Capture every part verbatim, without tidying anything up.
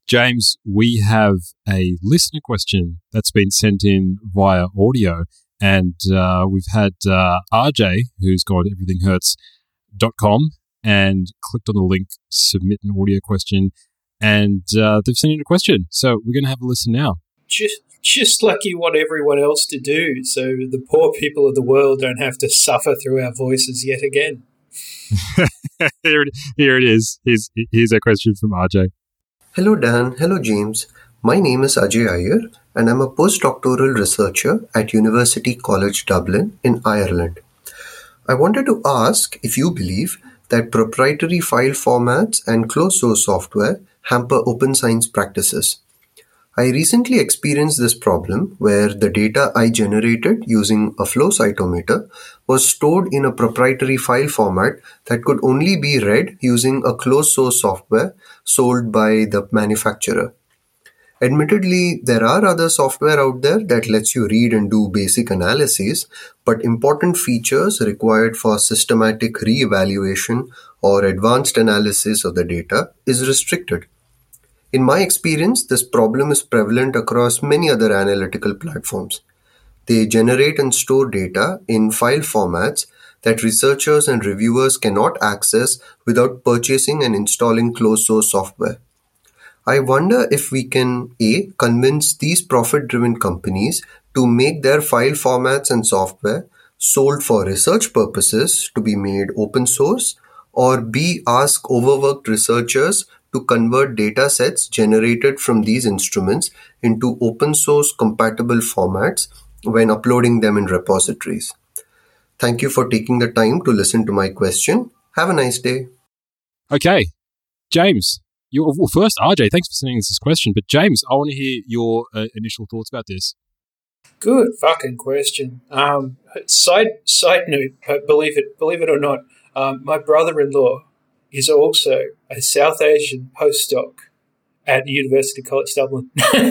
James, we have a listener question that's been sent in via audio, and uh, we've had uh, R J, who's gone to everything hurts dot com and clicked on the link, submit an audio question, and uh, they've sent in a question. So we're going to have a listen now. Just, just like you want everyone else to do, so the poor people of the world don't have to suffer through our voices yet again. here, it, here it is. Here's, here's a question from R J. Hello Dan, hello James. My name is Ajay Iyer and I'm a postdoctoral researcher at University College Dublin in Ireland. I wanted to ask if you believe that proprietary file formats and closed source software hamper open science practices. I recently experienced this problem where the data I generated using a flow cytometer was stored in a proprietary file format that could only be read using a closed source software sold by the manufacturer. Admittedly, there are other software out there that lets you read and do basic analyses, but important features required for systematic reevaluation or advanced analysis of the data is restricted. In my experience, this problem is prevalent across many other analytical platforms. They generate and store data in file formats that researchers and reviewers cannot access without purchasing and installing closed source software. I wonder if we can A. convince these profit-driven companies to make their file formats and software sold for research purposes to be made open source, or B. ask overworked researchers to convert data sets generated from these instruments into open source compatible formats when uploading them in repositories. Thank you for taking the time to listen to my question. Have a nice day. Okay, James. You, well, first, R J, thanks for sending us this question. But James, I want to hear your uh, initial thoughts about this. Good fucking question. Um, side side note, believe it, believe it or not, um, my brother-in-law is also a South Asian postdoc at University College Dublin. Isn't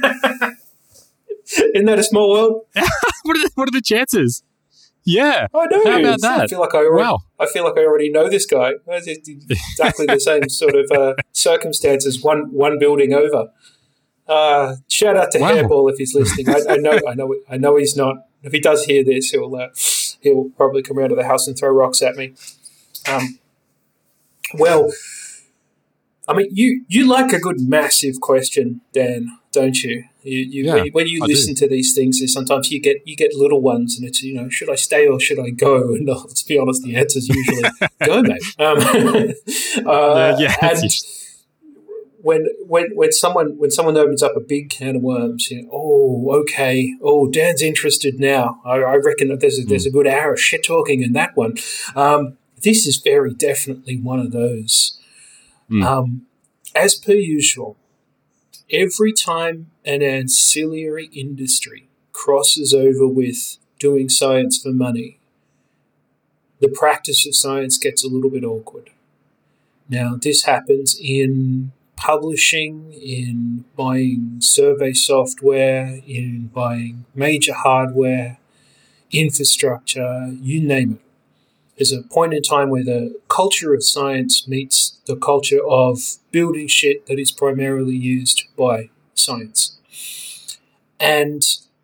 that a small world? what, are the, what are the chances? Yeah. I know. How about that? I feel like I already, wow. I feel like I already know this guy. It's exactly the same sort of uh, circumstances. One one building over. Uh, shout out to wow. Hairball if he's listening. I, I know. I know. I know he's not. If he does hear this, he'll uh, he'll probably come around to the house and throw rocks at me. Um. Well, I mean, you, you like a good massive question, Dan, don't you? You, you yeah, when you, when you listen do. to these things, sometimes you get you get little ones, and it's, you know, should I stay or should I go? And uh, let's be honest, the answer is usually go, mate. Um, uh, yeah, yeah, and when when when someone when someone opens up a big can of worms, you know, oh, okay, oh, Dan's interested now. I, I reckon that there's a, there's a good hour of shit talking in that one. Um, This is very definitely one of those. Mm. Um, as per usual, every time an ancillary industry crosses over with doing science for money, the practice of science gets a little bit awkward. Now, this happens in publishing, in buying survey software, in buying major hardware, infrastructure, you name it. There's a point in time where the culture of science meets the culture of building shit that is primarily used by science. And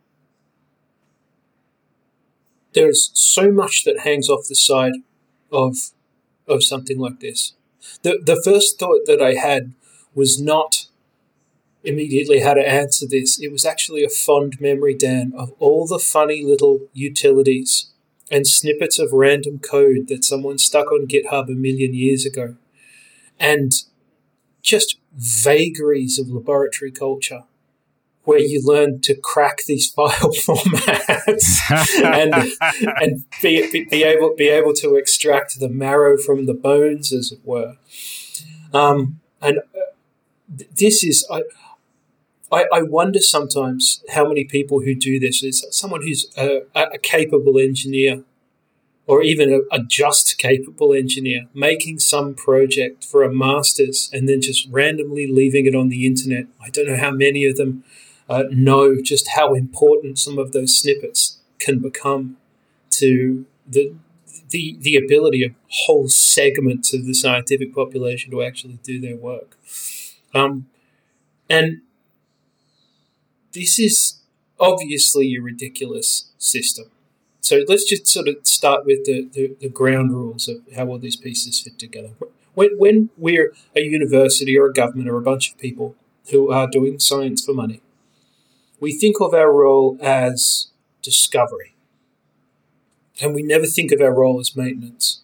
there's so much that hangs off the side of of something like this. The the first thought that I had was not immediately how to answer this. It was actually a fond memory, Dan, of all the funny little utilities and snippets of random code that someone stuck on GitHub a million years ago, and just vagaries of laboratory culture where you learn to crack these file formats and and be, be able be able to extract the marrow from the bones, as it were. Um, and this is I. I, I wonder sometimes how many people who do this is someone who's a, a capable engineer, or even a, a just capable engineer, making some project for a master's and then just randomly leaving it on the internet. I don't know how many of them uh, know just how important some of those snippets can become to the the the ability of whole segments of the scientific population to actually do their work. Um, And this is obviously a ridiculous system. So let's just sort of start with the, the, the ground rules of how all these pieces fit together. When, when we're a university or a government or a bunch of people who are doing science for money, we think of our role as discovery. And we never think of our role as maintenance.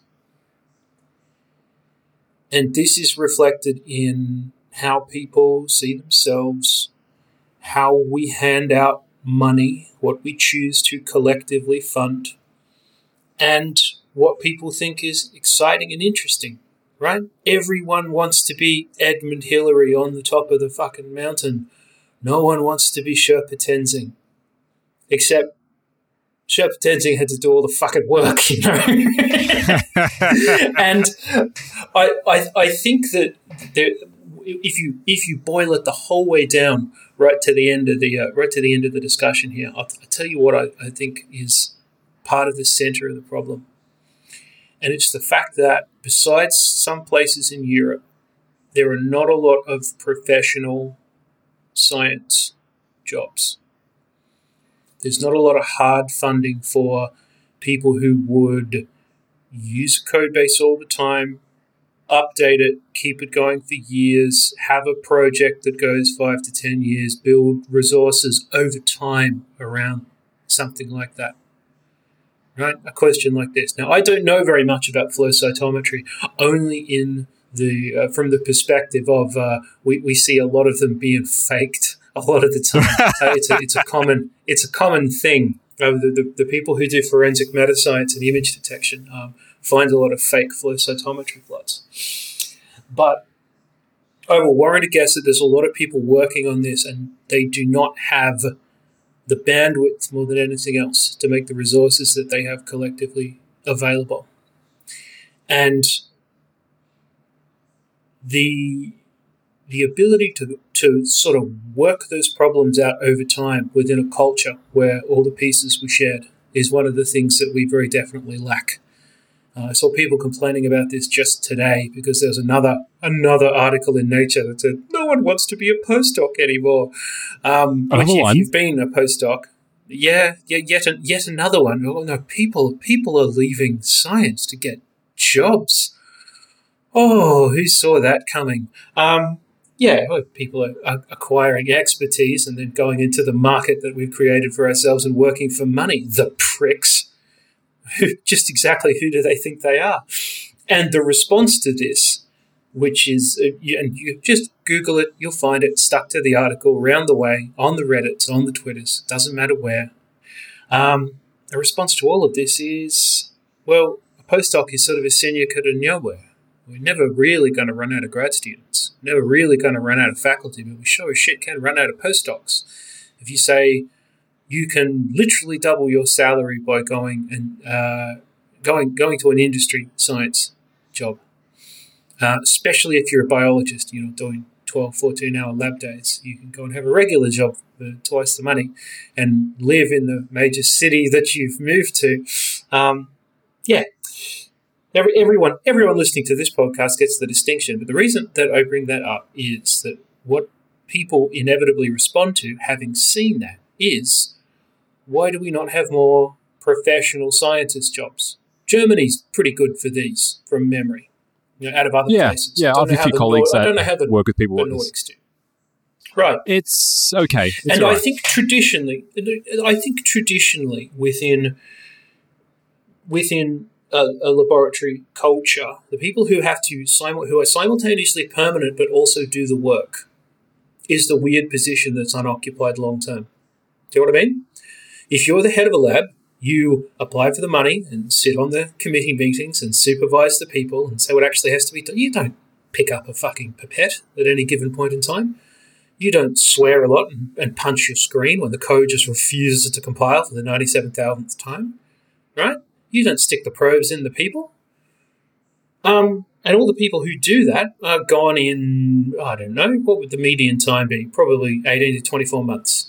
And this is reflected in how people see themselves, how we hand out money, what we choose to collectively fund, and what people think is exciting and interesting, right? Everyone wants to be Edmund Hillary on the top of the fucking mountain. No one wants to be Sherpa Tenzing, except Sherpa Tenzing had to do all the fucking work, you know. And I, I, I think that there, if you if you boil it the whole way down, right to the end of the uh, right to the end of the discussion here, I'll, I'll tell you what I, I think is part of the center of the problem, and it's the fact that besides some places in Europe, there are not a lot of professional science jobs. There's not a lot of hard funding for people who would use a code base all the time, update it, keep it going for years, have a project that goes five to ten years, build resources over time around something like that. Right? A question like this. Now, I don't know very much about flow cytometry, only in the uh, from the perspective of uh, we, we see a lot of them being faked a lot of the time. uh, it's a it's a common it's a common thing. Uh, the, the the people who do forensic metascience and image detection um, find a lot of fake flow cytometry plots. But I will warrant a guess that there's a lot of people working on this, and they do not have the bandwidth more than anything else to make the resources that they have collectively available. And the the ability to to sort of work those problems out over time within a culture where all the pieces were shared is one of the things that we very definitely lack. Uh, I saw people complaining about this just today because there's another another article in Nature that said no one wants to be a postdoc anymore. Um, which if one. you've been a postdoc, yeah, yeah, yet a, yet another one. Oh, no, people people are leaving science to get jobs. Oh, who saw that coming? Um, yeah, well, people are, are acquiring expertise and then going into the market that we've created for ourselves and working for money. The pricks. Just exactly who do they think they are? And the response to this, which is, uh, you, and you just Google it, you'll find it stuck to the article around the way, on the Reddits, on the Twitters, doesn't matter where. Um, the response to all of this is, well, a postdoc is sort of a syndicate of nowhere. We're never really going to run out of grad students, never really going to run out of faculty, but we sure as shit can run out of postdocs. If you say, you can literally double your salary by going and uh, going going to an industry science job, uh, especially if you're a biologist, you know, doing twelve, fourteen-hour lab days. You can go and have a regular job for twice the money and live in the major city that you've moved to. Um, yeah, Every, everyone everyone listening to this podcast gets the distinction, but the reason that I bring that up is that what people inevitably respond to, having seen that, is, why do we not have more professional scientist jobs? Germany's pretty good for these, from memory, you know, out of other yeah, places. Yeah, I have a few colleagues Nord- I don't that know how the, work with people the like Nordics this. do. Right. It's okay. It's and right. I think traditionally, I think traditionally within within a, a laboratory culture, the people who have to simu- who are simultaneously permanent but also do the work is the weird position that's unoccupied long term. Do you know what I mean? If you're the head of a lab, you apply for the money and sit on the committee meetings and supervise the people and say what actually has to be done. You don't pick up a fucking pipette at any given point in time. You don't swear a lot and, and punch your screen when the code just refuses to compile for the ninety-seven thousandth time, right? You don't stick the probes in the people. Um, and all the people who do that are gone in, I don't know, what would the median time be? Probably eighteen to twenty-four months.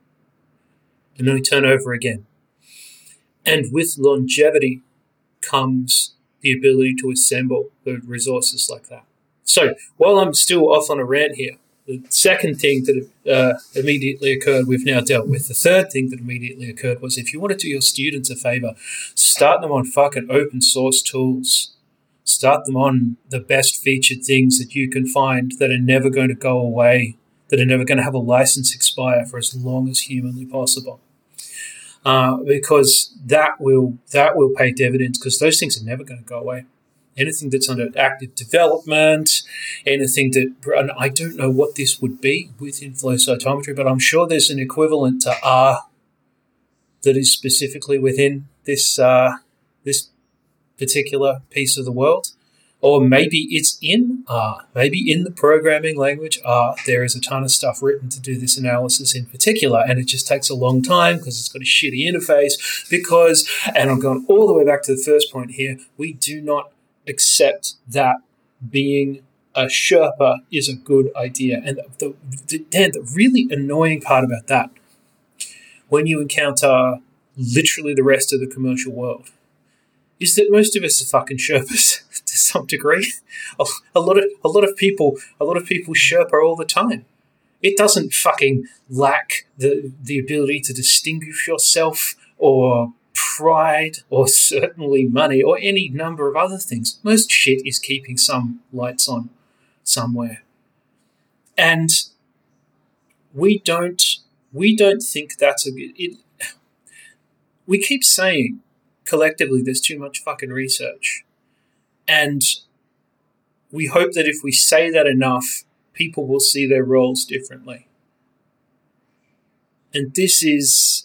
And then we turn over again. And with longevity comes the ability to assemble the resources like that. So while I'm still off on a rant here, The second thing that uh, immediately occurred, we've now dealt with. The third thing that immediately occurred was, if you want to do your students a favor, start them on fucking open source tools. Start them on the best featured things that you can find that are never going to go away, that are never going to have a license expire for as long as humanly possible. Uh, because that will that will pay dividends, because those things are never going to go away. Anything that's under active development, anything that, and I don't know what this would be within flow cytometry, but I'm sure there's an equivalent to R that is specifically within this uh, this particular piece of the world. Or maybe it's in R. Maybe in the programming language R, there is a ton of stuff written to do this analysis in particular, and it just takes a long time because it's got a shitty interface. Because, and I'm going all the way back to the first point here, we do not accept that being a Sherpa is a good idea. And the, the, Dan, the really annoying part about that, when you encounter literally the rest of the commercial world, is that most of us are fucking Sherpas to some degree. A, a lot of a lot of people a lot of people Sherpa all the time. It doesn't fucking lack the the ability to distinguish yourself or pride or certainly money or any number of other things. Most shit is keeping some lights on somewhere. And we don't we don't think that's a good it, we keep saying collectively there's too much fucking research. And we hope that if we say that enough, people will see their roles differently. And this is...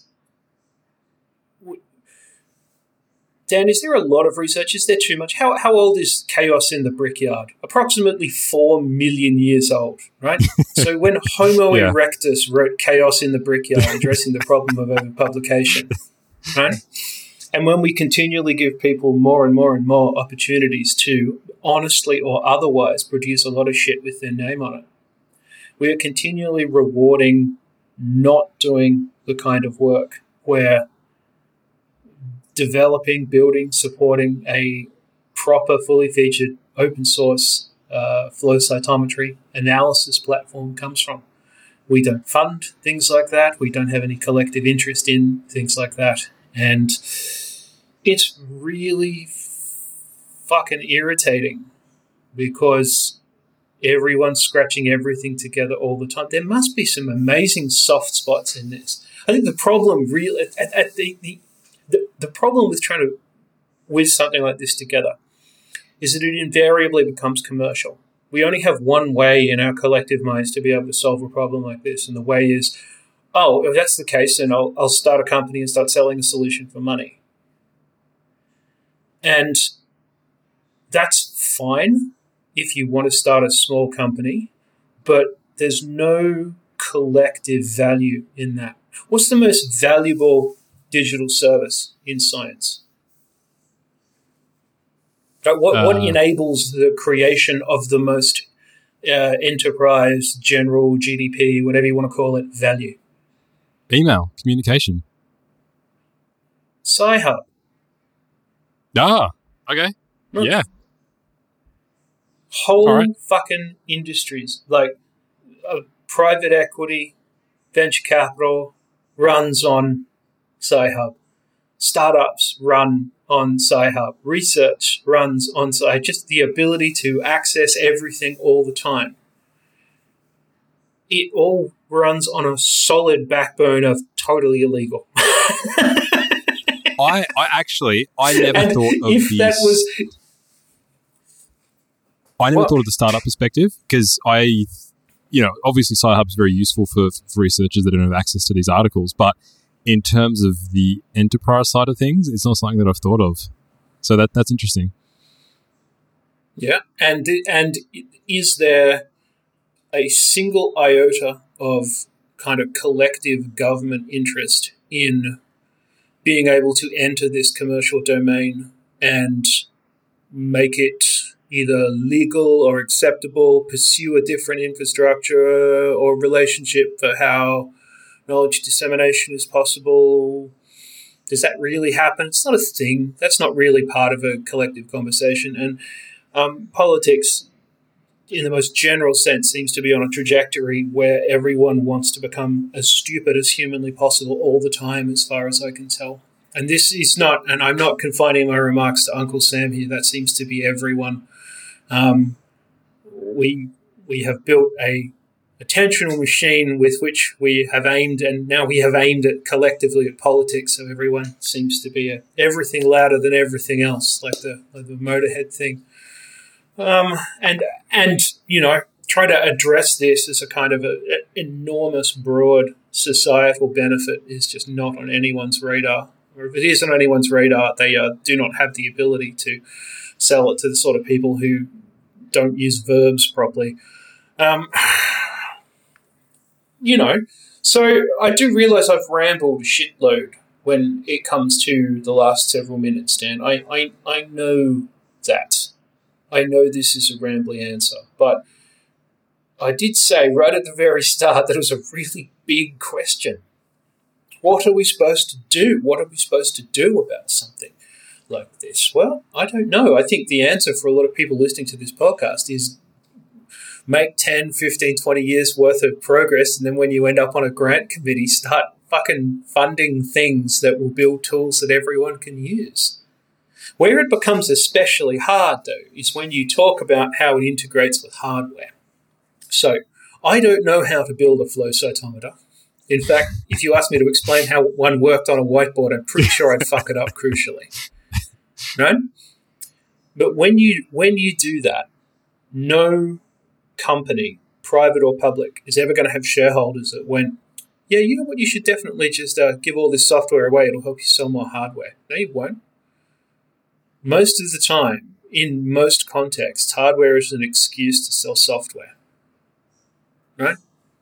Dan, is there a lot of research? Is there too much? How how old is Chaos in the Brickyard? Approximately four million years old, right? So when Homo yeah. erectus wrote Chaos in the Brickyard, addressing the problem of overpublication, right? And when we continually give people more and more and more opportunities to honestly or otherwise produce a lot of shit with their name on it, we are continually rewarding not doing the kind of work where developing, building, supporting a proper, fully featured, open source uh, flow cytometry analysis platform comes from. We don't fund things like that. We don't have any collective interest in things like that. And it's really fucking irritating because everyone's scratching everything together all the time. There must be some amazing soft spots in this. I think the problem really, at, at the, the, the, the problem with trying to whiz something like this together is that it invariably becomes commercial. We only have one way in our collective minds to be able to solve a problem like this, and the way is, oh, if that's the case, then I'll, I'll start a company and start selling a solution for money. And that's fine if you want to start a small company, but there's no collective value in that. What's the most valuable digital service in science? What, uh, what enables the creation of the most uh, enterprise, general, G D P, whatever you want to call it, value? Email, communication. Sci-Hub. Ah, okay. Mm. Yeah. Whole right. fucking industries, like uh, private equity, venture capital, runs on Sci-Hub. Startups run on Sci-Hub. Research runs on Sci-Hub. Just the ability to access everything all the time. It all runs on a solid backbone of totally illegal. I, I actually, I never and thought of if these. That was, I never well, thought of the startup perspective because I, you know, obviously Sci-Hub is very useful for, for researchers that don't have access to these articles, but in terms of the enterprise side of things, it's not something that I've thought of. So that that's interesting. Yeah, and and is there a single iota of kind of collective government interest in being able to enter this commercial domain and make it either legal or acceptable, pursue a different infrastructure or relationship for how knowledge dissemination is possible? Does that really happen? It's not a thing. That's not really part of a collective conversation. And um, politics, in the most general sense, seems to be on a trajectory where everyone wants to become as stupid as humanly possible all the time, as far as I can tell. And this is not, and I'm not confining my remarks to Uncle Sam here, that seems to be everyone. Um, we we have built a attentional machine with which we have aimed, and now we have aimed it collectively at politics, so everyone seems to be a, everything louder than everything else, like the, like the Motorhead thing. Um, and, and you know, try to address this as a kind of a, a enormous, broad societal benefit is just not on anyone's radar. Or if it is on anyone's radar, they uh, do not have the ability to sell it to the sort of people who don't use verbs properly. Um, you know, so I do realise I've rambled a shitload when it comes to the last several minutes, Dan. I, I, I know that. I know this is a rambly answer, but I did say right at the very start that it was a really big question. What are we supposed to do? What are we supposed to do about something like this? Well, I don't know. I think the answer for a lot of people listening to this podcast is make ten, fifteen, twenty years worth of progress, and then when you end up on a grant committee, start fucking funding things that will build tools that everyone can use. Where it becomes especially hard, though, is when you talk about how it integrates with hardware. So I don't know how to build a flow cytometer. In fact, if you asked me to explain how one worked on a whiteboard, I'm pretty sure I'd fuck it up crucially. Right? But when you when you do that, no company, private or public, is ever going to have shareholders that went, yeah, you know what, you should definitely just uh, give all this software away. It'll help you sell more hardware. No, you won't. Most of the time, in most contexts, hardware is an excuse to sell software. Right?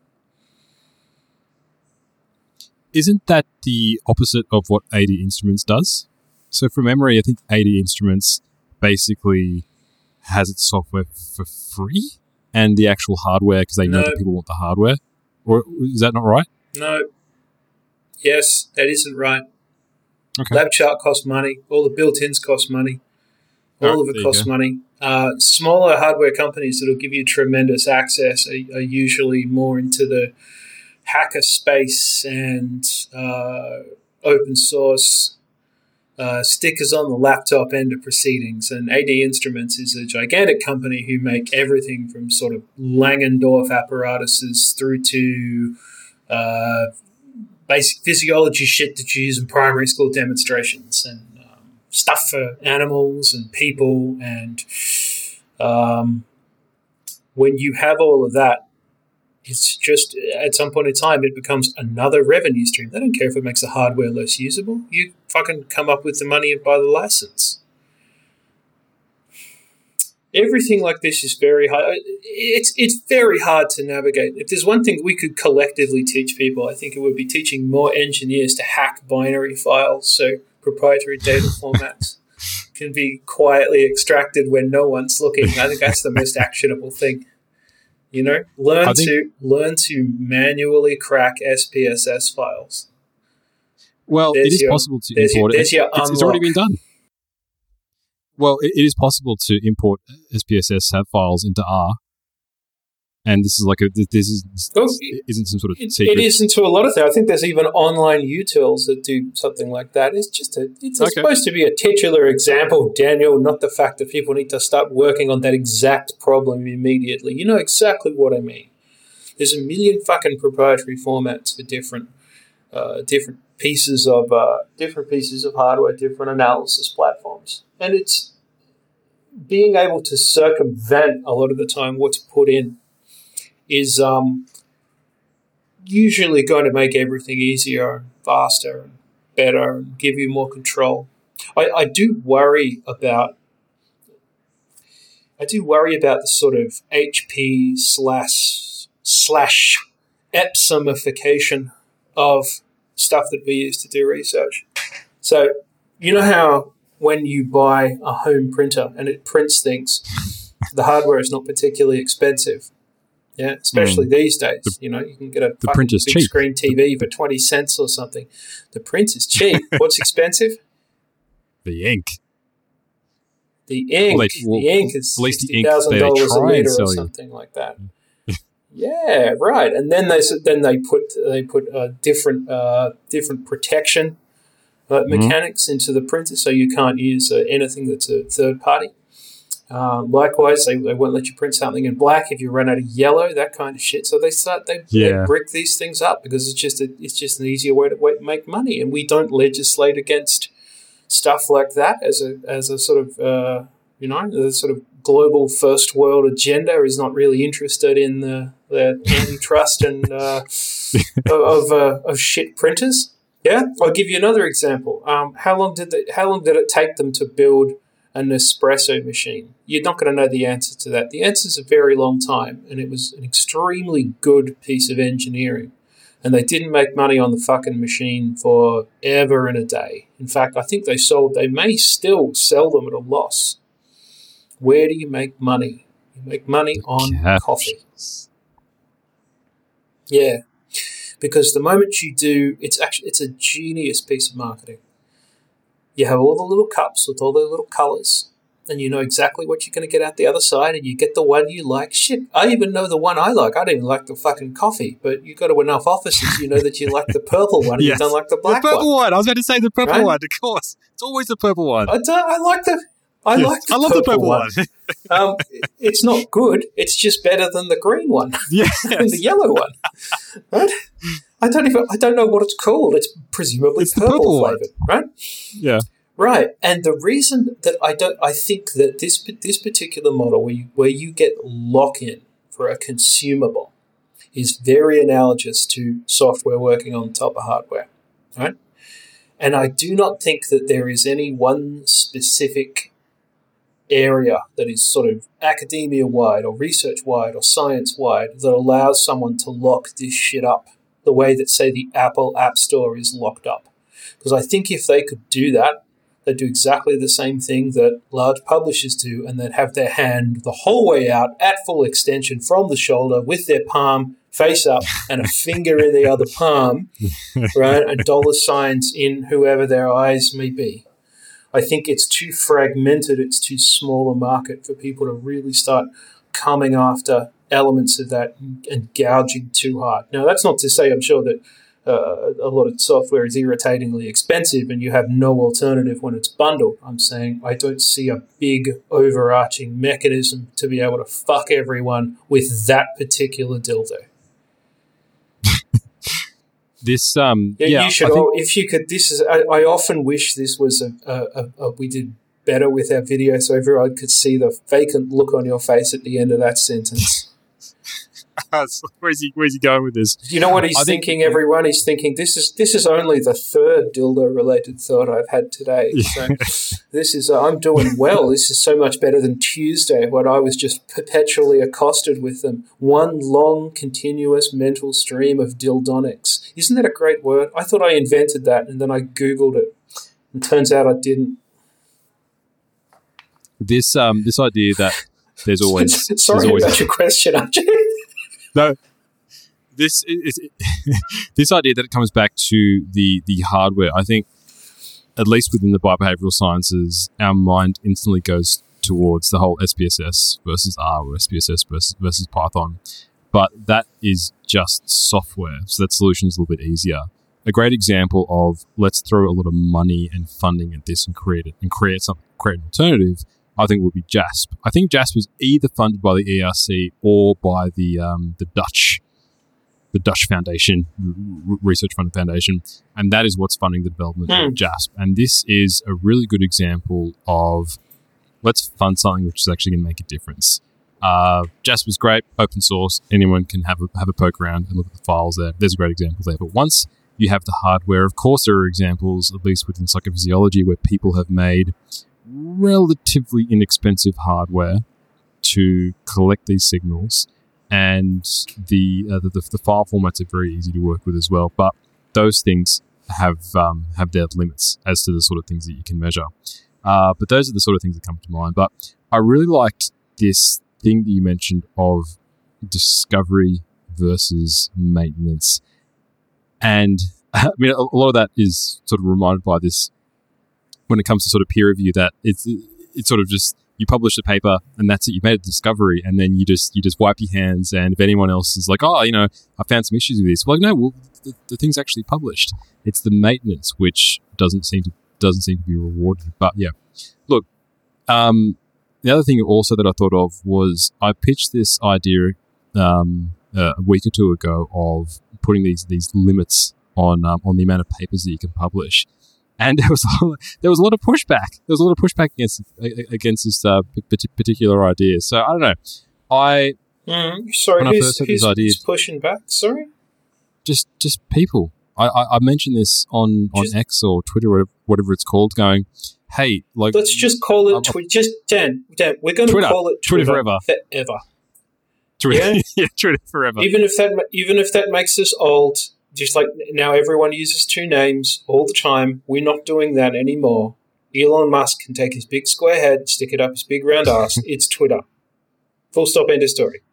Isn't that the opposite of what A D Instruments does? So from memory, I think A D Instruments basically has its software for free and the actual hardware because they know No. that people want the hardware. Or is that not right? No. Yes, that isn't right. Okay. LabChart costs money. All the built-ins cost money. All Oh, of there it you costs go. money. Uh, smaller hardware companies that will give you tremendous access are, are usually more into the hacker space and uh, open source uh, stickers on the laptop end of proceedings. And A D Instruments is a gigantic company who make everything from sort of Langendorf apparatuses through to uh, basic physiology shit that you use in primary school demonstrations and um, stuff for animals and people. And um, when you have all of that, it's just at some point in time it becomes another revenue stream. They don't care if it makes the hardware less usable. You fucking come up with the money and buy the license. Everything like this is very hard. It's it's very hard to navigate. If there's one thing we could collectively teach people, I think it would be teaching more engineers to hack binary files so proprietary data formats can be quietly extracted when no one's looking. I think that's the most actionable thing. You know, learn I think- to learn to manually crack S P S S files. Well, There's it is your- possible to there's your- import there's it. your It's, it's already been unlock. done. Well, it, it is possible to import S P S S S A V files into R, and this is like a this is Well, isn't some sort of It, secret. it is into a lot of things. I think there's even online utils that do something like that. It's just a, it's a- Okay. supposed to be a titular example, Daniel, not the fact that people need to start working on that exact problem immediately. You know exactly what I mean. There's a million fucking proprietary formats for different uh, different pieces of uh, different pieces of hardware, different analysis platforms, and it's being able to circumvent a lot of the time what's put in is um, usually going to make everything easier and faster and better and give you more control. I, I do worry about I do worry about the sort of H P slash slash Epsomification of stuff that we use to do research. So you know how when you buy a home printer and it prints things, the hardware is not particularly expensive. Yeah, especially Mm. these days. You know, you can get a The fucking print is big cheap. screen T V for twenty cents or something. The print is cheap. What's expensive? The ink. the ink, Well, they- well, the ink is at least the sixty ink thousand they dollars a try and liter or sell you. something like that. Yeah, right. And then they s- then they put they put uh, different uh, different protection uh, mechanics into the printer, so you can't use uh, anything that's a third party. Um, likewise, they, they won't let you print something in black if you run out of yellow, that kind of shit. So they start they, Yeah. they brick these things up because it's just a, it's just an easier way to way to make money, and we don't legislate against stuff like that as a as a sort of uh, you know the sort of global first world agenda is not really interested in the, the antitrust and uh, of uh, of shit printers. Yeah, I'll give you another example. Um, how long did they, how long did it take them to build an espresso machine? You're not going to know the answer to that. The answer is a very long time, and it was an extremely good piece of engineering. And they didn't make money on the fucking machine for ever and a day. In fact, I think they sold, they may still sell them at a loss. Where do you make money? You make money on Captures. coffee. Yeah. Because the moment you do, it's actually, it's a genius piece of marketing. You have all the little cups with all the little colours, and you know exactly what you're going to get out the other side, and you get the one you like. Shit, I even know the one I like. I don't even like the fucking coffee, but you go to enough offices, you know that you like the purple one, and Yes. you don't like the black the purple one. one. I was about to say the purple Right? one, of course. It's always the purple one. I, don't, I like the, I Yes. like the I love purple the purple one. one. um, it's not good. It's just better than the green one Yes. and the yellow one. Right? I don't even. I don't know what it's called. It's presumably It's the purple, purple one. flavored, right? Yeah. Right, and the reason that I don't, I think that this this particular model where you, where you get lock-in for a consumable is very analogous to software working on top of hardware, right? And I do not think that there is any one specific area that is sort of academia-wide or research-wide or science-wide that allows someone to lock this shit up the way that, say, the Apple App Store is locked up. Because I think if they could do that, they'd do exactly the same thing that large publishers do, and they'd have their hand the whole way out at full extension from the shoulder with their palm face up and a finger in the other palm, right, and dollar signs in whoever their eyes may be. I think it's too fragmented, it's too small a market for people to really start coming after elements of that and gouging too hard. Now, that's not to say I'm sure that Uh, a lot of software is irritatingly expensive and you have no alternative when it's bundled. I'm saying I don't see a big overarching mechanism to be able to fuck everyone with that particular dildo. This, um, Yeah, yeah, you should. I think- all, if you could, this is. I, I often wish this was a, a, a, a. We did better with our video, so everyone could see the vacant look on your face at the end of that sentence. where's he? Where's he going with this? You know what he's I think- thinking, everyone? He's thinking, this is this is only the third dildo-related thought I've had today. So this is, uh, I'm doing well. This is so much better than Tuesday when I was just perpetually accosted with them. One long, continuous mental stream of dildonics. Isn't that a great word? I thought I invented that, and then I Googled it. And turns out I didn't. This, um, this idea that there's always Sorry there's always about your question, Archie. no. This is this idea that it comes back to the the hardware. I think, at least within the biobehavioral sciences, our mind instantly goes towards the whole S P S S versus R or S P S S versus, versus Python. But that is just software, so that solution is a little bit easier. A great example of let's throw a lot of money and funding at this and create it and create some create an alternative, I think would be JASP. I think JASP was either funded by the E R C or by the um, the Dutch the Dutch Foundation, R- Research Funded Foundation, and that is what's funding the development Hmm. of JASP. And this is a really good example of let's fund something which is actually going to make a difference. Uh, JASP is great, open source. Anyone can have a, have a poke around and look at the files there. There's a great example there. But once you have the hardware, of course there are examples, at least within psychophysiology, where people have made relatively inexpensive hardware to collect these signals, and the, uh, the the file formats are very easy to work with as well. But those things have um, have their limits as to the sort of things that you can measure. Uh, but those are the sort of things that come to mind. But I really liked this thing that you mentioned of discovery versus maintenance, and I mean a lot of that is sort of reminded by this when it comes to sort of peer review, that it's it's sort of just you publish the paper and that's it. You've made a discovery, and then you just you just wipe your hands. And if anyone else is like, oh, you know, I found some issues with this, well, no, well, the, the thing's actually published. It's the maintenance which doesn't seem to doesn't seem to be rewarded. But yeah, look, um, the other thing also that I thought of was I pitched this idea um, uh, a week or two ago of putting these these limits on um, on the amount of papers that you can publish. And there was a lot, there was a lot of pushback. There was a lot of pushback against against this uh, particular idea. So I don't know. I mm, sorry, when who's, I first had who's, this idea, who's pushing back? Sorry, just just people. I, I, I mentioned this on, on just, X or Twitter or whatever it's called. Going, hey, like let's just call it Twitter. Just Dan, Dan, we're going to call it Twitter, Twitter forever. Forever. Twitter, yeah? yeah, Twitter forever. Even if that even if that makes us old. Just like now everyone uses two names all the time. We're not doing that anymore. Elon Musk can take his big square head, stick it up his big round ass. It's Twitter. Full stop, end of story.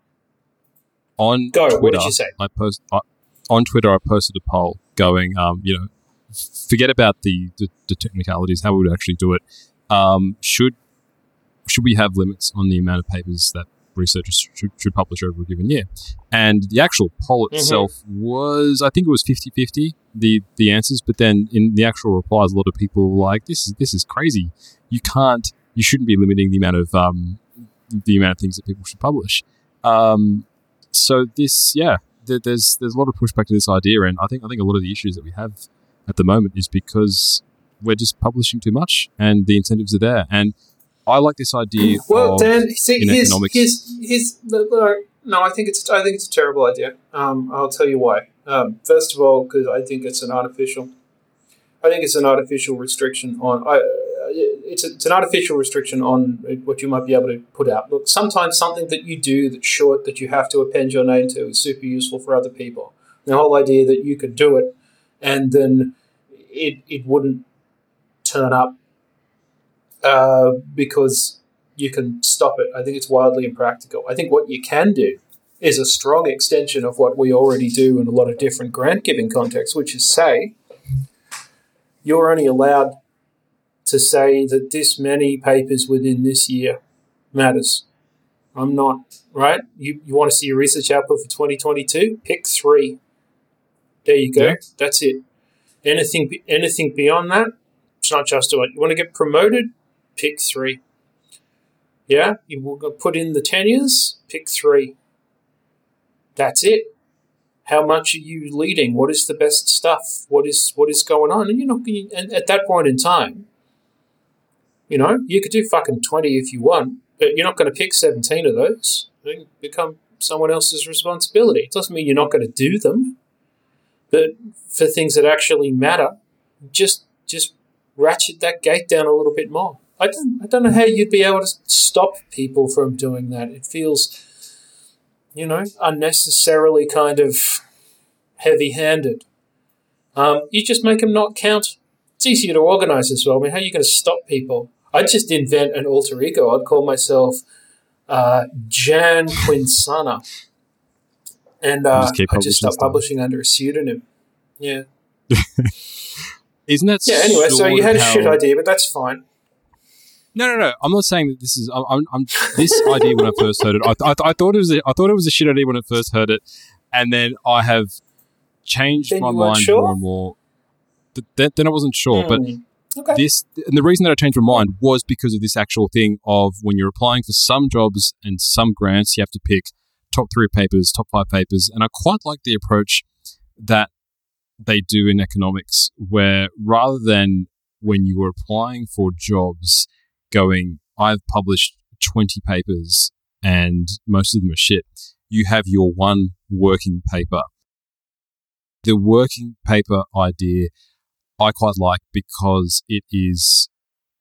On Go, Twitter, what did you say? I post, I, on Twitter, I posted a poll going, um, you know, forget about the, the, the technicalities, how we would actually do it. Um, should should we have limits on the amount of papers that researchers should, should publish over a given year? And the actual poll itself mm-hmm. was, I think it was fifty-fifty, the, the answers, but then in the actual replies, a lot of people were like, this is, this is crazy. You can't, you shouldn't be limiting the amount of, um, the amount of things that people should publish. Um, so this, yeah, th- there's, there's a lot of pushback to this idea. And I think, I think a lot of the issues that we have at the moment is because we're just publishing too much and the incentives are there. And I like this idea. Well, of, Dan, see, here's, economics. here's, here's, no, I think it's, I think it's a terrible idea. Um, I'll tell you why. Um, first of all, because I think it's an artificial, I think it's an artificial restriction on. I, it's, a, it's an artificial restriction on what you might be able to put out. Look, sometimes something that you do that's short that you have to append your name to is super useful for other people. The whole idea that you could do it and then it it wouldn't turn up uh, because you can stop it. I think it's wildly impractical. I think what you can do is a strong extension of what we already do in a lot of different grant-giving contexts, which is say you're only allowed to say that this many papers within this year matters. I'm not, right? You you want to see your research output for twenty twenty-two? Pick three. There you go. Yeah. That's it. Anything anything beyond that, it's not just do it. You want to get promoted? Pick three. Yeah? You will put in the tenures? Pick three. That's it. How much are you leading? What is the best stuff? What is what is going on? And you're not going. And at that point in time, you know, you could do fucking twenty if you want, but you're not going to pick seventeen of those. They become someone else's responsibility. It doesn't mean you're not going to do them, but for things that actually matter, just just ratchet that gate down a little bit more. I don't I don't know how you'd be able to stop people from doing that. It feels, you know, unnecessarily kind of heavy-handed. Um, you just make them not count. It's easier to organise as well. I mean, how are you going to stop people? I'd just invent an alter ego. I'd call myself uh, Jan Quinsana. And uh, I just start publishing under a pseudonym. Yeah. Isn't that Yeah, anyway, so you had a how... shit idea, but that's fine. No, no, no. I'm not saying that this is. I'm. I'm this idea when I first heard it, I, I, I thought it was. A, I thought it was a shit idea when I first heard it, and then I have changed then my you mind sure? more and more. Th- then I wasn't sure, mm. but okay. this and the reason that I changed my mind was because of this actual thing of when you're applying for some jobs and some grants, you have to pick top three papers, top five papers, and I quite like the approach that they do in economics, where rather than when you were applying for jobs, going, I've published twenty papers and most of them are shit, you have your one working paper. The working paper idea I quite like because it is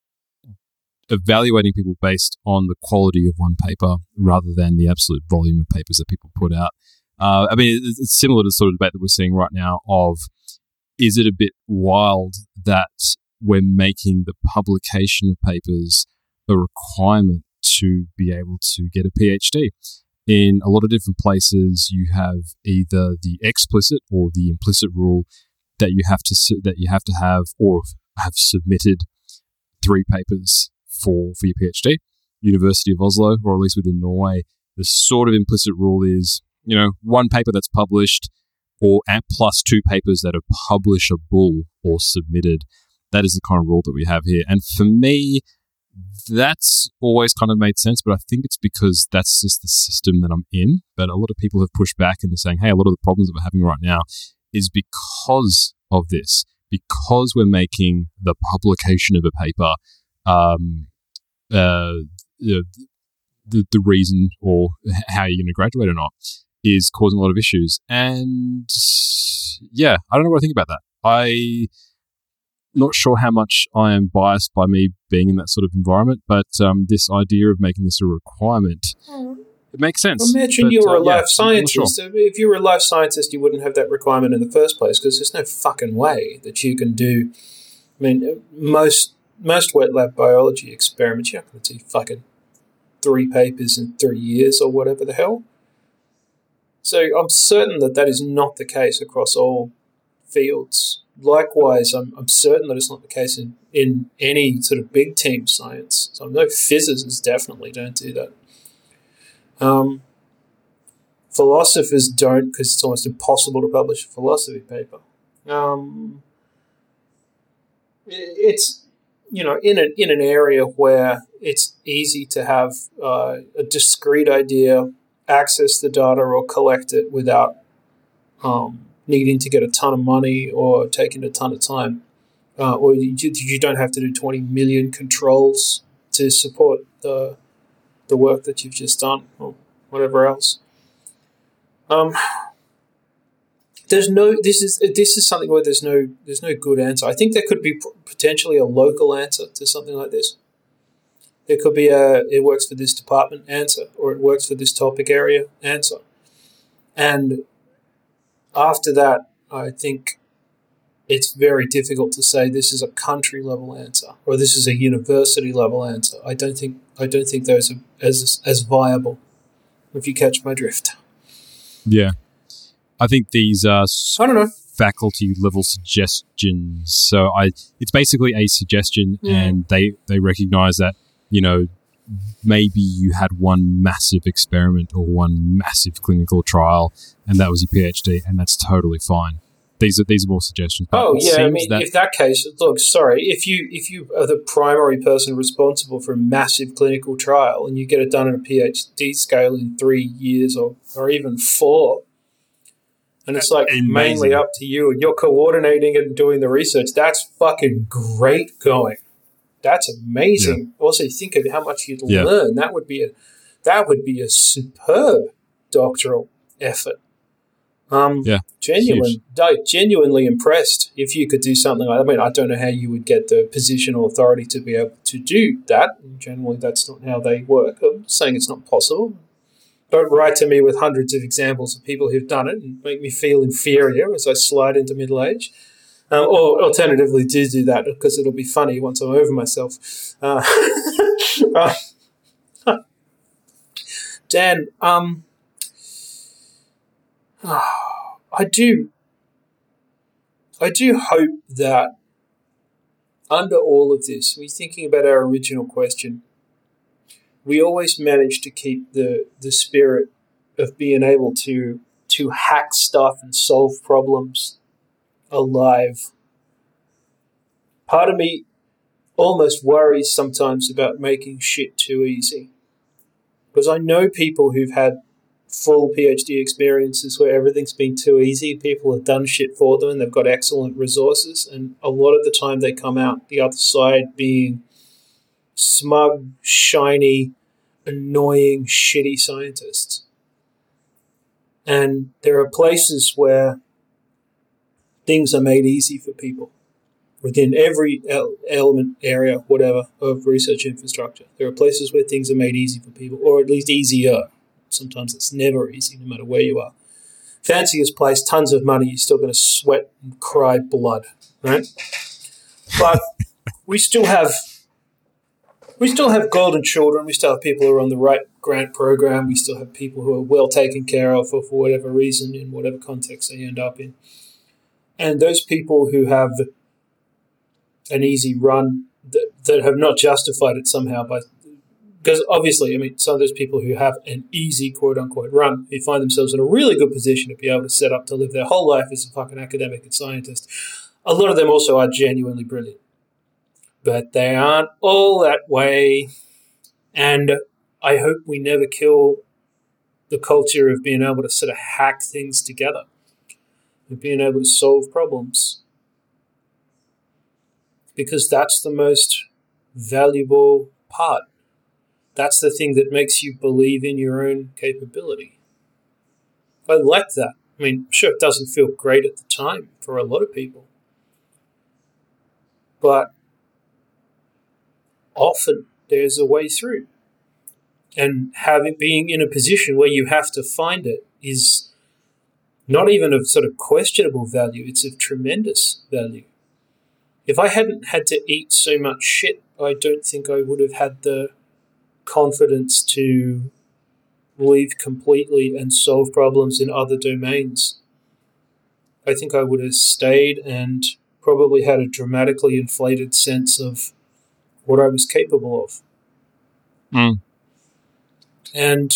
evaluating people based on the quality of one paper rather than the absolute volume of papers that people put out. Uh, I mean, it's similar to the sort of debate that we're seeing right now of, is it a bit wild that we're making the publication of papers a requirement to be able to get a PhD? In a lot of different places, you have either the explicit or the implicit rule that you have to that you have to have or have submitted three papers for, for your PhD. University of Oslo, or at least within Norway, the sort of implicit rule is, you know, one paper that's published or at plus two papers that are publishable or submitted. That is the kind of rule that we have here. And for me, that's always kind of made sense, but I think it's because that's just the system that I'm in. But a lot of people have pushed back and they're saying, hey, a lot of the problems that we're having right now is because of this, because we're making the publication of a paper um, uh, the, the, the reason or how you're going to graduate or not is causing a lot of issues. And yeah, I don't know what I think about that. I... Not sure how much I am biased by me being in that sort of environment, but um, this idea of making this a requirement, mm. it makes sense. Imagine but, you were uh, a life yeah, scientist. Sure. If you were a life scientist, you wouldn't have that requirement in the first place because there's no fucking way that you can do. I mean, most most wet lab biology experiments, you're not going to do fucking three papers in three years or whatever the hell. So I'm certain that that is not the case across all fields. Likewise, I'm, I'm certain that it's not the case in, in any sort of big team science. So I know physicists definitely don't do that. Um, philosophers don't because it's almost impossible to publish a philosophy paper. Um, it, it's, you know, in, a, in an area where it's easy to have uh, a discrete idea, access the data or collect it without um, needing to get a ton of money or taking a ton of time. Uh, or you, you don't have to do twenty million controls to support the the work that you've just done or whatever else. Um, there's no. This is this is something where there's no there's no good answer. I think there could be potentially a local answer to something like this. There could be a it works for this department answer, or it works for this topic area answer, and after that, I think it's very difficult to say this is a country level answer or this is a university level answer. I don't think I don't think those are as as viable. If you catch my drift. Yeah, I think these are I don't know faculty level suggestions. So I, it's basically a suggestion, mm. and they they recognize that, you know, maybe you had one massive experiment or one massive clinical trial and that was your PhD, and that's totally fine. These are these are more suggestions. Oh yeah, I mean, that if that case, look, sorry, if you if you are the primary person responsible for a massive clinical trial and you get it done on a PhD scale in three years or, or even four, and it's like Amazing. mainly up to you and you're coordinating it and doing the research, that's fucking great going. That's amazing. Yeah. Also, think of how much you'd yeah. learn. That would be a that would be a superb doctoral effort. Um, yeah, genuine, di- genuinely impressed if you could do something like that. I mean, I don't know how you would get the position or authority to be able to do that. Generally, that's not how they work. I'm saying it's not possible. Don't write to me with hundreds of examples of people who've done it and make me feel inferior as I slide into middle age. Um, or alternatively, do do that because it'll be funny once I'm over myself. Uh, uh, Dan, um, I do, I do hope that under all of this, we're thinking about our original question, we always manage to keep the the spirit of being able to to hack stuff and solve problems alive. Part of me almost worries sometimes about making shit too easy. Because I know people who've had full PhD experiences where everything's been too easy. People have done shit for them and they've got excellent resources. And a lot of the time they come out the other side being smug, shiny, annoying, shitty scientists. And there are places where things are made easy for people within every element, area, whatever, of research infrastructure. There are places where things are made easy for people, or at least easier. Sometimes it's never easy, no matter where you are. Fanciest place, tons of money, you're still going to sweat and cry blood, right? But we still have we still have golden children. We still have people who are on the right grant program. We still have people who are well taken care of for, for whatever reason, in whatever context they end up in. And those people who have an easy run that, that have not justified it somehow by Because obviously, I mean, some of those people who have an easy quote-unquote run, who find themselves in a really good position to be able to set up to live their whole life as a fucking academic and scientist, a lot of them also are genuinely brilliant. But they aren't all that way. And I hope we never kill the culture of being able to sort of hack things together, of being able to solve problems. Because that's the most valuable part. That's the thing that makes you believe in your own capability. I like that. I mean, sure, it doesn't feel great at the time for a lot of people. But often there's a way through. And having being in a position where you have to find it is not even of sort of questionable value, it's of tremendous value. If I hadn't had to eat so much shit, I don't think I would have had the confidence to leave completely and solve problems in other domains. I think I would have stayed and probably had a dramatically inflated sense of what I was capable of. Mm. And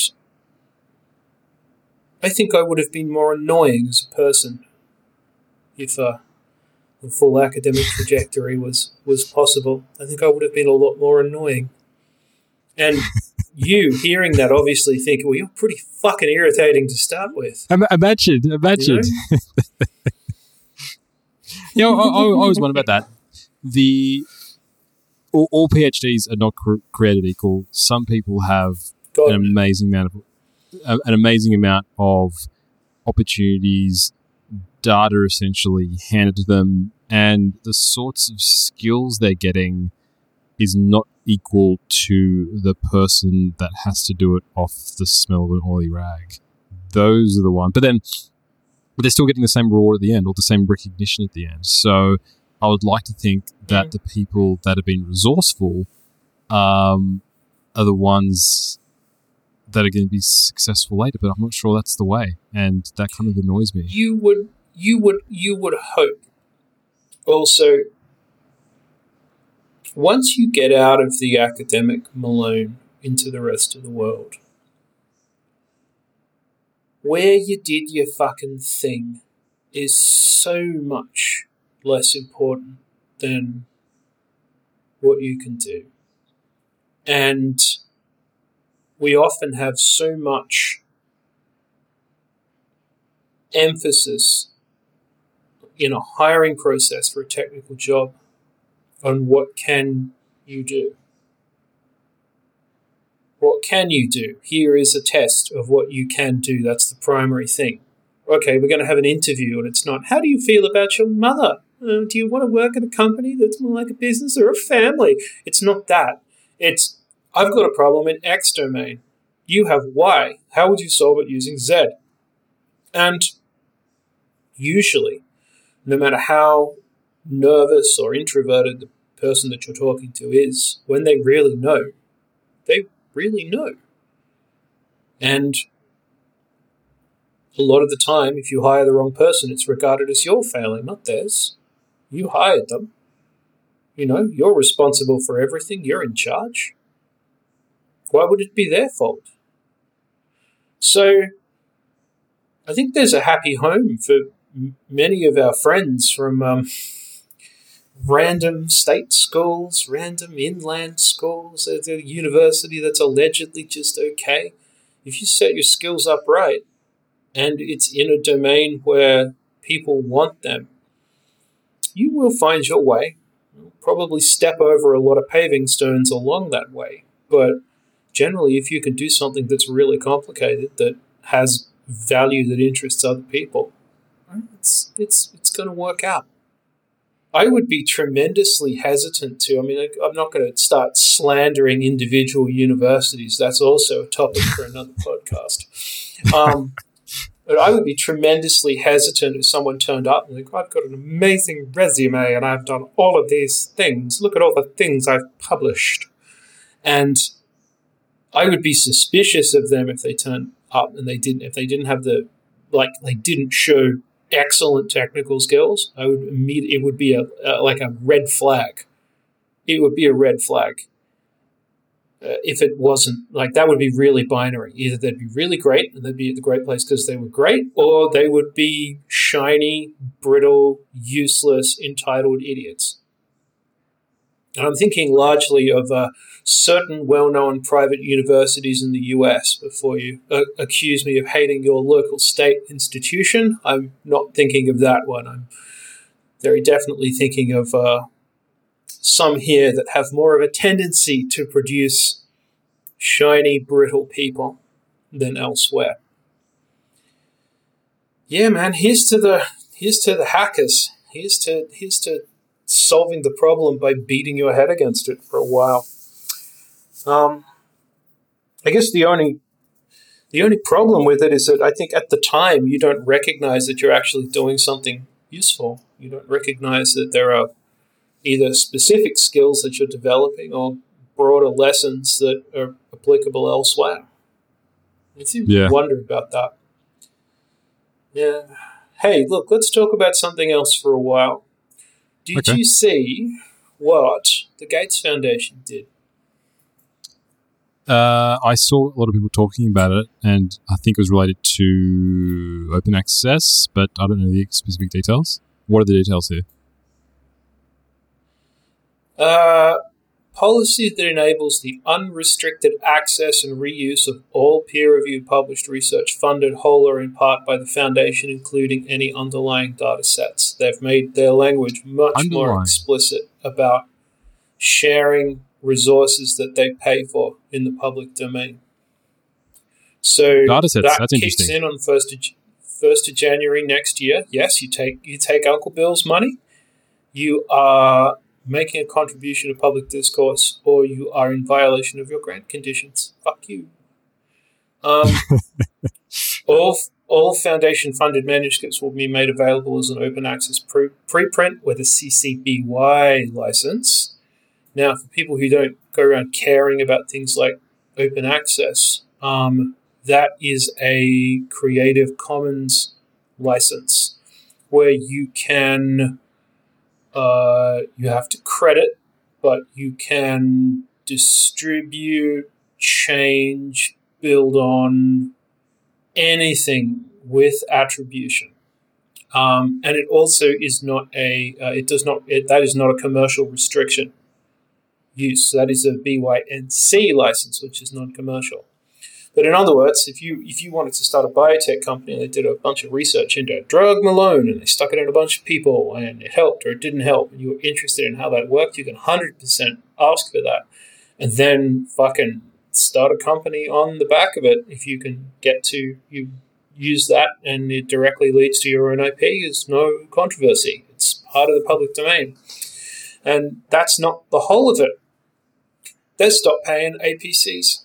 I think I would have been more annoying as a person if uh, the full academic trajectory was, was possible. I think I would have been a lot more annoying. And you, hearing that, obviously think, well, you're pretty fucking irritating to start with. Imagine, imagine. You know, you know I, I, I always wonder about that. The all, all PhDs are not cr- created equal. Some people have God. an amazing amount of uh, an amazing amount of opportunities, data essentially handed to them, and the sorts of skills they're getting is not equal to the person that has to do it off the smell of an oily rag. Those are the ones. But then but they're still getting the same reward at the end or the same recognition at the end. So I would like to think that mm. the people that have been resourceful um, are the ones that are going to be successful later, but I'm not sure that's the way, and that kind of annoys me. You would, you would, you would hope. Also, once you get out of the academic Malone into the rest of the world, where you did your fucking thing is so much less important than what you can do. And we often have so much emphasis in a hiring process for a technical job on what can you do. What can you do? Here is a test of what you can do. That's the primary thing. Okay, we're going to have an interview, and it's not, how do you feel about your mother? Uh, do you want to work at a company that's more like a business or a family? It's not that. It's, I've got a problem in X domain. You have Y. How would you solve it using Z? And usually, no matter how nervous or introverted the person that you're talking to is, when they really know, they really know. And a lot of the time, if you hire the wrong person, it's regarded as your failing, not theirs. You hired them. You know, you're responsible for everything. You're in charge. Why would it be their fault? So I think there's a happy home for m- many of our friends from um, random state schools, random inland schools, at a university that's allegedly just okay. If you set your skills up right and it's in a domain where people want them, you will find your way. You'll probably step over a lot of paving stones along that way. But generally, if you can do something that's really complicated, that has value that interests other people, it's it's it's going to work out. I would be tremendously hesitant to, I mean, I'm not going to start slandering individual universities. That's also a topic for another podcast. Um, but I would be tremendously hesitant if someone turned up and like, I've got an amazing resume and I've done all of these things. Look at all the things I've published. And I would be suspicious of them if they turned up and they didn't, if they didn't have the, like, they didn't show excellent technical skills. I would immediately, it would be a, a like a red flag. It would be a red flag. uh, if it wasn't, like, that would be really binary. Either they'd be really great and they'd be at the great place because they were great, or they would be shiny, brittle, useless, entitled idiots. And I'm thinking largely of uh, certain well-known private universities in the U S. Before you uh, accuse me of hating your local state institution, I'm not thinking of that one. I'm very definitely thinking of uh, some here that have more of a tendency to produce shiny, brittle people than elsewhere. Yeah, man, here's to the here's to the hackers. Here's to here's to solving the problem by beating your head against it for a while. Um, I guess the only the only problem with it is that I think at the time you don't recognize that you're actually doing something useful. You don't recognize that there are either specific skills that you're developing or broader lessons that are applicable elsewhere. If you Yeah. wonder about that. Yeah. Hey, look, let's talk about something else for a while. Did Okay. you see what the Gates Foundation did? Uh, I saw a lot of people talking about it, and I think it was related to open access, but I don't know the specific details. What are the details here? Uh, policy that enables the unrestricted access and reuse of all peer-reviewed published research funded whole or in part by the Foundation, including any underlying data sets. They've made their language much more Underlying. explicit about sharing resources that they pay for in the public domain. So Data sets, that that's kicks interesting. in on first of, first of January next year. Yes, you take you take Uncle Bill's money. You are making a contribution to public discourse, or you are in violation of your grant conditions. Fuck you. Um, all all foundation-funded manuscripts will be made available as an open access pre- preprint with a C C B Y license. Now, for people who don't go around caring about things like open access, um, that is a Creative Commons license where you can uh, you have to credit, but you can distribute, change, build on anything with attribution. Um, and it also is not a uh, it does not it, that is not a commercial restriction use. That is a B Y N C license, which is non-commercial. But in other words, if you if you wanted to start a biotech company and they did a bunch of research into a drug Malone and they stuck it in a bunch of people and it helped or it didn't help and you were interested in how that worked, you can one hundred percent ask for that and then fucking start a company on the back of it. If you can get to you use that and it directly leads to your own I P, there's no controversy. It's part of the public domain. And that's not the whole of it. They've stopped paying A P Cs.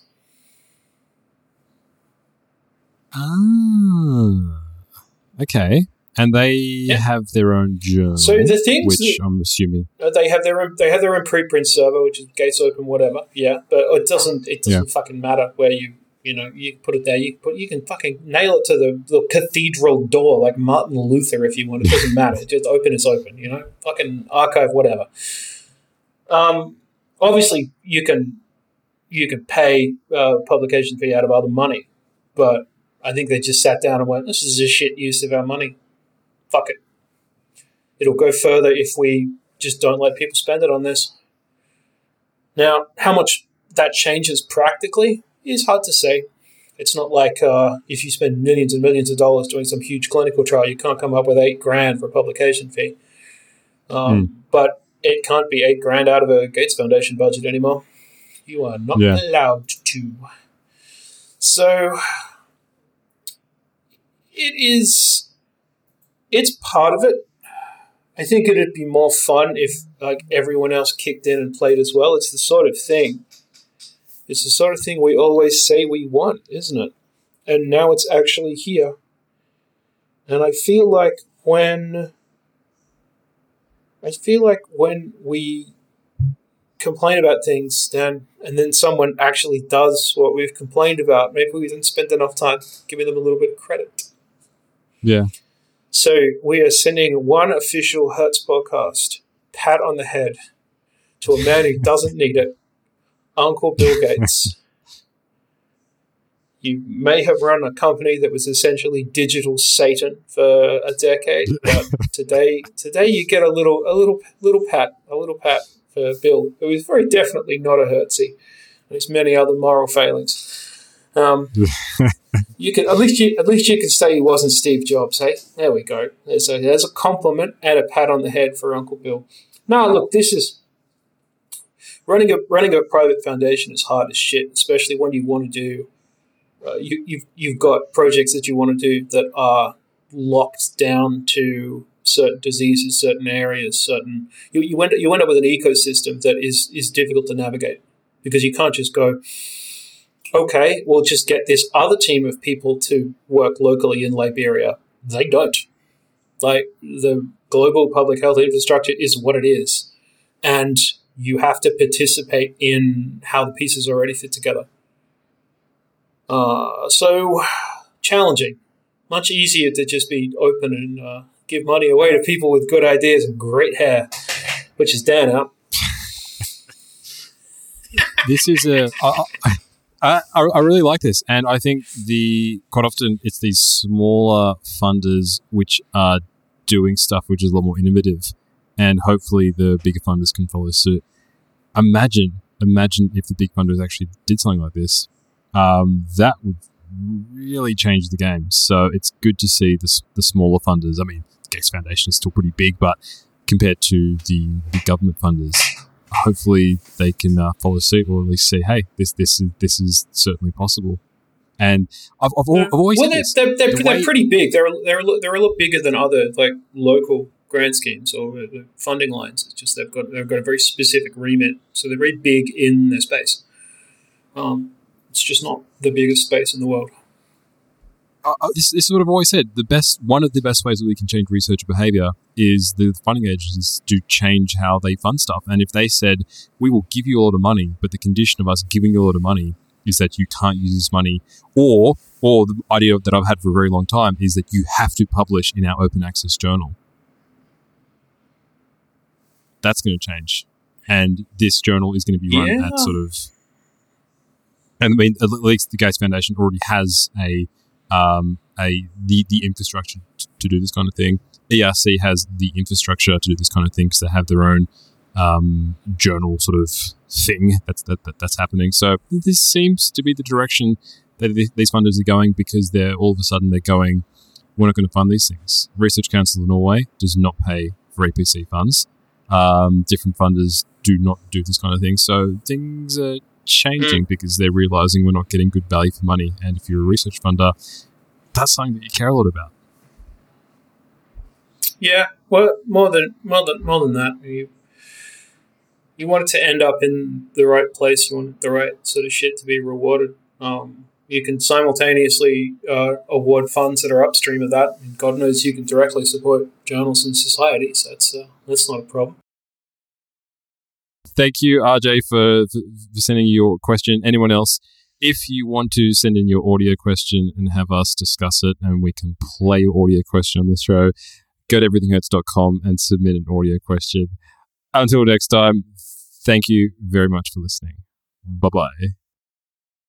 Ah, okay. And they Yeah. have their own journal, So the things which that- I'm assuming. Uh, they have their own. They have their own preprint server, which is Gates Open, whatever. Yeah, but it doesn't. It doesn't Yeah. fucking matter where you. You know, you put it there. You can put. You can fucking nail it to the, the cathedral door like Martin Luther if you want. It doesn't matter. It's just open is open. You know, fucking archive, whatever. Um, obviously you can you can pay uh, publication fee out of other money, but I think they just sat down and went, "This is a shit use of our money. Fuck it. It'll go further if we just don't let people spend it on this." Now, how much that changes practically is hard to say. It's not like uh, if you spend millions and millions of dollars doing some huge clinical trial, you can't come up with eight grand for a publication fee. Um, Mm. But it can't be eight grand out of a Gates Foundation budget anymore. You are not Yeah. allowed to. So it is, it's part of it. I think it'd be more fun if like everyone else kicked in and played as well. It's the sort of thing. It's the sort of thing we always say we want, isn't it? And now it's actually here. And I feel like when I feel like when we complain about things then and then someone actually does what we've complained about, maybe we didn't spend enough time giving them a little bit of credit. Yeah. So we are sending one official Hertz podcast pat on the head to a man who doesn't need it. Uncle Bill Gates. You may have run a company that was essentially digital Satan for a decade, but today, today you get a little, a little, little pat, a little pat for Bill, who is very definitely not a Hertzie. There's many other moral failings. Um, you can at least you at least you can say he wasn't Steve Jobs. Hey, there we go. There's a there's a compliment and a pat on the head for Uncle Bill. No, look, this is running a running a private foundation is hard as shit, especially when you want to do. Uh, you, you've you've got projects that you want to do that are locked down to certain diseases, certain areas, certain. You you end you end up with an ecosystem that is is difficult to navigate because you can't just go. Okay, we'll just get this other team of people to work locally in Liberia. They don't. Like the global public health infrastructure is what it is, and you have to participate in how the pieces already fit together. Uh, so challenging. Much easier to just be open and uh, give money away to people with good ideas and great hair, which is Dan out. This is a. I, I, I really like this, and I think the quite often it's these smaller funders which are doing stuff which is a lot more innovative, and hopefully the bigger funders can follow suit. Imagine, imagine if the big funders actually did something like this. Um, that would really change the game. So it's good to see the, the smaller funders. I mean, the Gates Foundation is still pretty big, but compared to the, the government funders, hopefully they can uh, follow suit, or at least say, "Hey, this this is this is certainly possible." And I've I've, al- I've always well, said they're, this, they're, they're, the they're way- pretty big. They're they're they're a lot bigger than other like local grant schemes or uh, funding lines. It's just they've got they've got a very specific remit, so they're very big in their space. Um, it's just not the biggest space in the world. Uh, this, this is what I've always said. The best, one of the best ways that we can change researcher behavior is the funding agencies to change how they fund stuff. And if they said, we will give you a lot of money, but the condition of us giving you a lot of money is that you can't use this money, or or the idea that I've had for a very long time is that you have to publish in our open access journal. That's going to change. And this journal is going to be run Yeah. at sort of, and I mean, at least the Gates Foundation already has a Um, a the, the infrastructure t- to do this kind of thing. E R C has the infrastructure to do this kind of thing because they have their own um, journal sort of thing that's that, that that's happening. So this seems to be the direction that th- these funders are going, because they're all of a sudden they're going, we're not going to fund these things. Research Council of Norway does not pay for A P C funds. Um, different funders do not do this kind of thing. So things are changing mm. because they're realizing we're not getting good value for money. And if you're a research funder, that's something that you care a lot about. Yeah, well, more than more than more than that, you you want it to end up in the right place. You want the right sort of shit to be rewarded. Um, you can simultaneously uh, award funds that are upstream of that, and God knows you can directly support journals and societies. That's uh, that's not a problem. Thank you, R J, for, for sending your question. Anyone else, if you want to send in your audio question and have us discuss it and we can play your audio question on the show, go to everything hurts dot com and submit an audio question. Until next time, thank you very much for listening. Bye-bye.